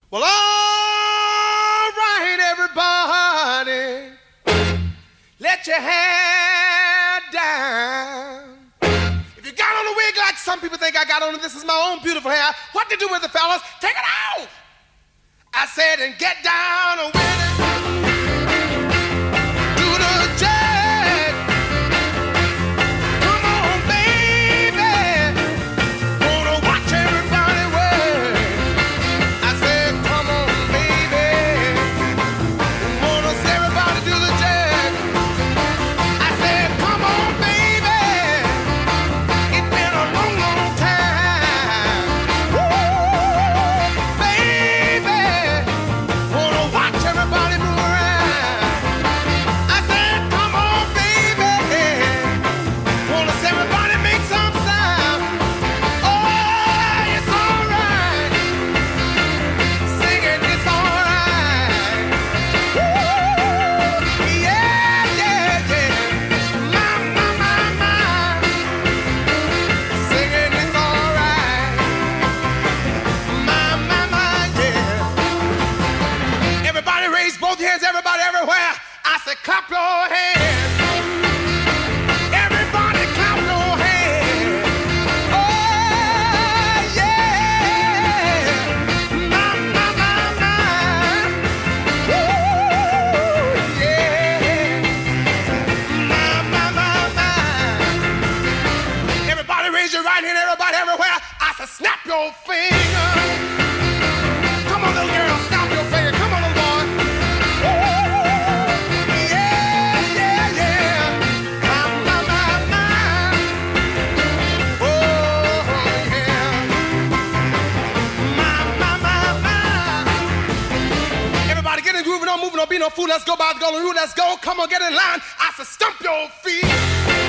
Well, all right, everybody, let your hair down. If you got on a wig like some people think I got on it, this is my own beautiful hair. What to do with it, fellas? Take it off! I said, and get down with it. Do the jig. Come on, baby. Wanna watch everybody work. I said, come on, baby. Wanna see everybody do the jig. I said, come on, baby. It's been a long, long time. Woo, baby. Wanna watch everybody move around. I said, come on, baby. Wanna see everybody make some sound. Oh, it's alright. Singing, it's alright. Woo, yeah, yeah, yeah. My. Singing, it's alright. My, yeah. Everybody raise both hands, everybody everywhere. I said, clap your hands. Everybody clap your hands. Oh, yeah. My. Woo, yeah. My. Everybody raise your right hand, everybody everywhere. I said, snap your finger. Come on, little girl, snap your finger. Come on, little boy. Yeah, yeah, yeah. My. Oh, yeah. My. Everybody get in grooving on, moving on, be no fool. Let's go by the golden rule. Let's go. Come on, get in line. I said, stump your feet.